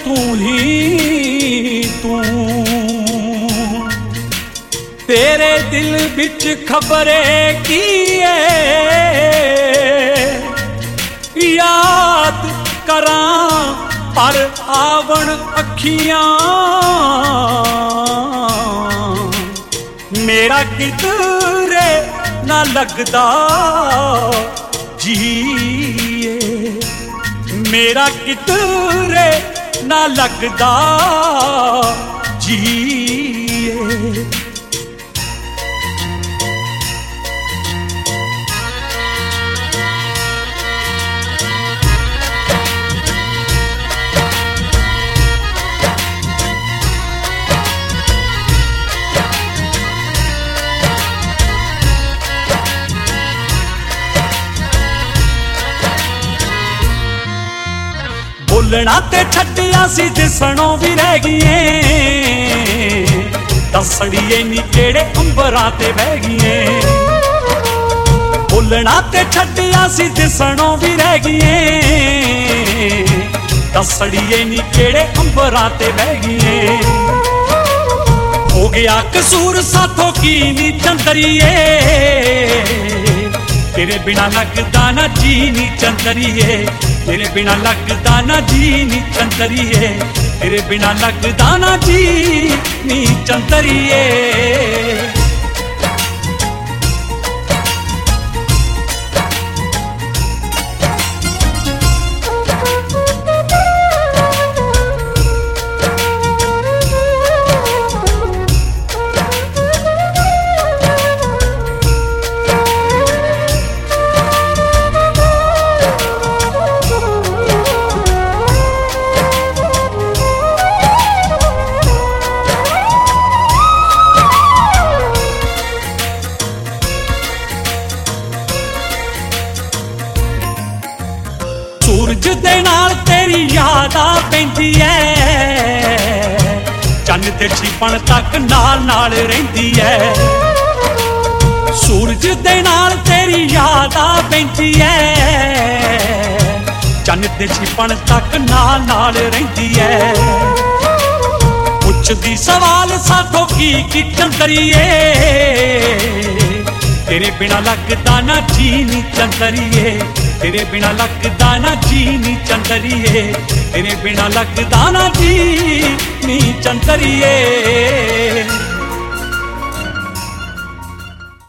तू ही तू। तेरे दिल बिच खबरे की याद करां पर आवण अखियां। मेरा किधरे ना लगदा जिए, मेरा किधरे ना लगदा जिए। बोलना ते छड्डिया सी दिसणों भी रह गईए, दसड़िए नी केड़े अंबरां ते बह गईए। बोलना ते छड्डिया सी दिसणों भी रह गईए, दसड़िए नी केड़े अंबरां ते बह गईए। हो गया कसूर साथों की नी चंदरिए, तेरे बिना लगदा ना जी नी चंदरिए। तेरे बिना लगदा ना जी नी चंदरिए, तेरे बिना लगदा ना जी नी चंदरिए। सूरज दे नाल तेरी याद आ पैंदी है, चन्न ते छिपण तक नाल नाल रहिंदी है। सूरज दे नाल तेरी याद आ पैंदी है, चन्न ते छिपण तक नाल नाल रहिंदी है। पुछदी सवाल साथों की चंदरिए, तेरे बिना लगदा ना जी नी चंदरिए। तेरे बिना लगदा ना जी नी चंदरिए, तेरे बिना लगदा ना जी नी चंदरिए।